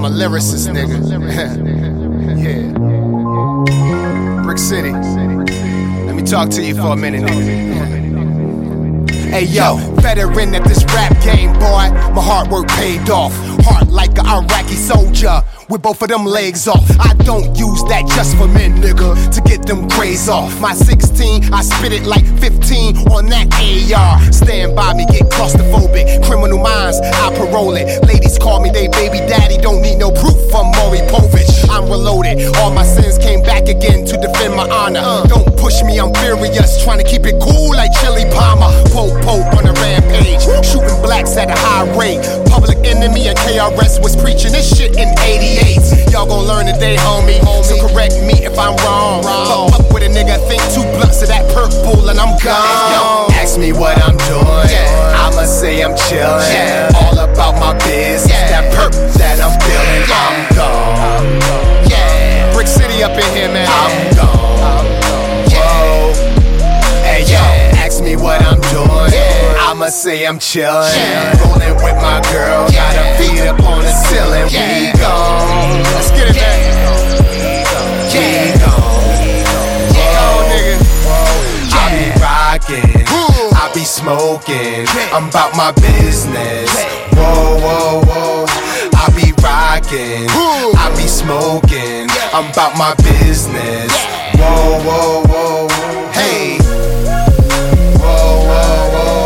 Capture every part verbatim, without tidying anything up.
I'm a lyricist, nigga. Yeah. Brick City. Let me talk to you for a minute, nigga. Hey yo, veteran at this rap game, boy. My hard work paid off. Heart like an Iraqi soldier with both of them legs off. I don't use that just for men, nigga, to get them grays off. My sixteen, I spit it like fifteen on that A R. Stand by me, get claustrophobic. Criminal minds, I parole it. Ladies call me they baby daddy, don't need no proof from Maury Povich. I'm reloaded, all my sins came back again to defend my honor. uh, Don't push me, I'm furious, trying to keep it cool like Chili Palmer. Pope Pope on a rampage, shooting blacks at a high rate. Public Enemy and K R S was preaching this shit in eighty-eight. Y'all gon' learn today, homie, so correct me if I'm wrong. Fuck up with a nigga, think two blunts of that purple and I'm gone. Yo, ask me what I'm doing, I'ma say I'm chillin'. All about my biz, that perp that I'm feeling. I'm gone. Yeah, Brick City up in here, man. I'm gone. Whoa. Hey yo, ask me what I'm doing, I'ma say I'm chillin'. Rollin' with my girl, got her feet up on the ceiling. We gone. Let's get it, man. Yeah, oh, nigga. I be rockin', I be smoking, I'm about my business. Whoa, whoa, whoa. I be rockin', I be smoking, I'm about my business. Whoa, whoa, whoa. Hey. Whoa, whoa, whoa.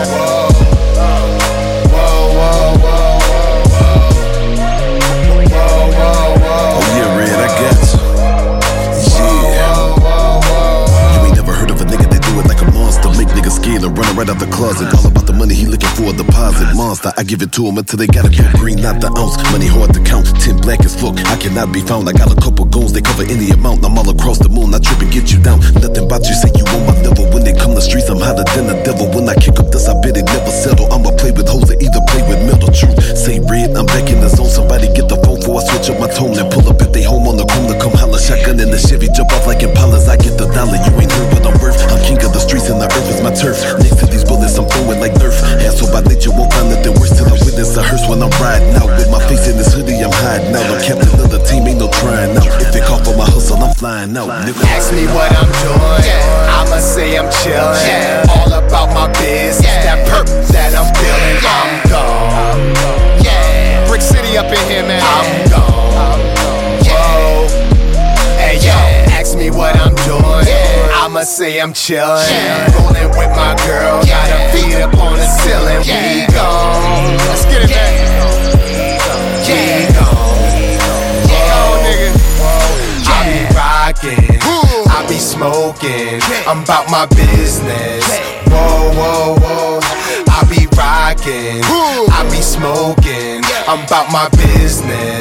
Scared and running right out the closet. All about the money, he looking for a deposit. Monster, I give it to him until they gotta go green, not the ounce. Money hard to count, ten black as fuck. I cannot be found. I got a couple goons, they cover any amount. I'm all across the moon, I trip and get you down. Nothing about you, say you on my level. When they come the streets, I'm hotter than the devil. When I kick up this, I bet it never settle. I'ma play with hoes or either play with metal. Truth, say red, I'm back in the zone. Somebody get the phone before I switch up my tone and pull up at they home on the corner. Come holla, shotgun in the Chevy, jump off like Impalas. I get the dollar, you ain't heard what I'm worth. I'm king of the streets and the earth is my turf. Next to these bullets, I'm throwing like Nerf. Asshole by nature, won't find nothing worse till I witness a hearse when I'm riding out. With my face in this hoodie, I'm hiding out. I'm captain of the team, ain't no trying out. If they call for my hustle, I'm flying out. Nigga. Ask me what I'm doing, I'ma say I'm chillin'. All about my biz, that perp that I'm feeling. I'm gone. Yeah, Brick City up in here, man. I'm gone. Whoa. Hey yo, ask me what I'm doing, I'ma say I'm chillin'. Rollin' with my girl, got her feet up on the ceiling. We gone. Let's get it, man. Yeah, gone. Oh, nigga. I be rockin', I be smoking, I'm about my business. Whoa, whoa, whoa. I be rockin', I be smoking, I'm about my business.